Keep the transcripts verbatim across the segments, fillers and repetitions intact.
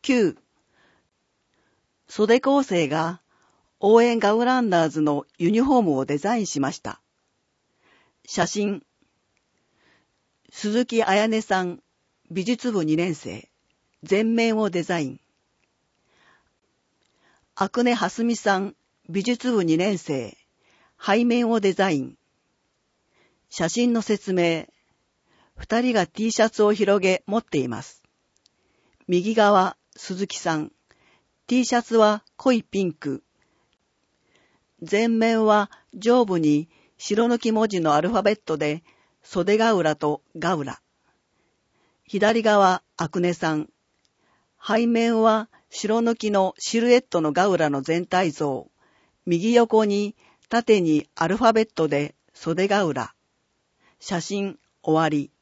きゅう、袖構成が応援ガウランナーズのユニフォームをデザインしました。写真、鈴木彩音さん、美術部にねん生、全面をデザイン。阿久根はすみさん、美術部にねん生、背面をデザイン。写真の説明。二人が T シャツを広げ持っています。右側、鈴木さん。T シャツは濃いピンク。前面は上部に白抜き文字のアルファベットで袖ヶ浦とガウラ。左側、阿久根さん。背面は白抜きのシルエットのガウラの全体像。右横に縦にアルファベットで袖ヶ浦。写真終わり。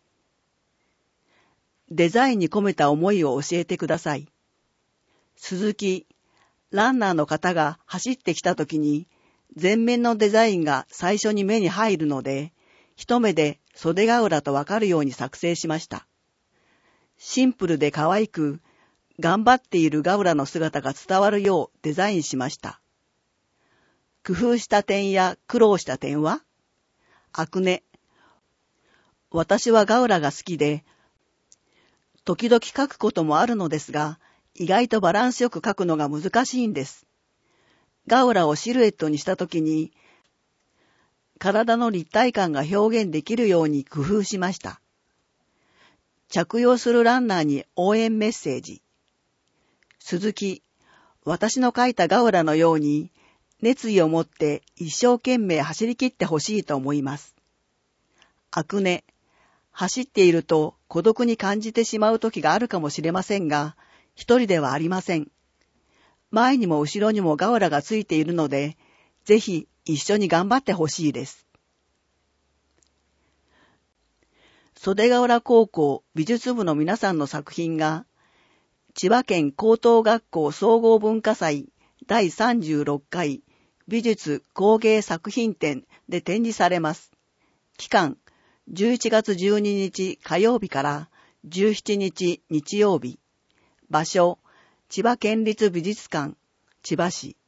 デザインに込めた思いを教えてください。鈴木、ランナーの方が走ってきたときに前面のデザインが最初に目に入るので、一目で袖ヶ浦とわかるように作成しました。シンプルで可愛く、頑張っているガウラの姿が伝わるようデザインしました。工夫した点や苦労した点は？阿久根。私はガウラが好きで、時々書くこともあるのですが、意外とバランスよく書くのが難しいんです。ガウラをシルエットにしたときに、体の立体感が表現できるように工夫しました。着用するランナーに応援メッセージ。鈴木、私の書いたガウラのように、熱意を持って一生懸命走り切ってほしいと思います。阿久根、走っていると孤独に感じてしまう時があるかもしれませんが、一人ではありません。前にも後ろにもガウラがついているので、ぜひ一緒に頑張ってほしいです。袖ヶ浦高校美術部の皆さんの作品が、千葉県高等学校総合文化祭だいさんじゅうろっかい美術工芸作品展で展示されます。期間、じゅういちがつじゅうににち火曜日からじゅうしちにち日曜日。場所、千葉県立美術館、千葉市。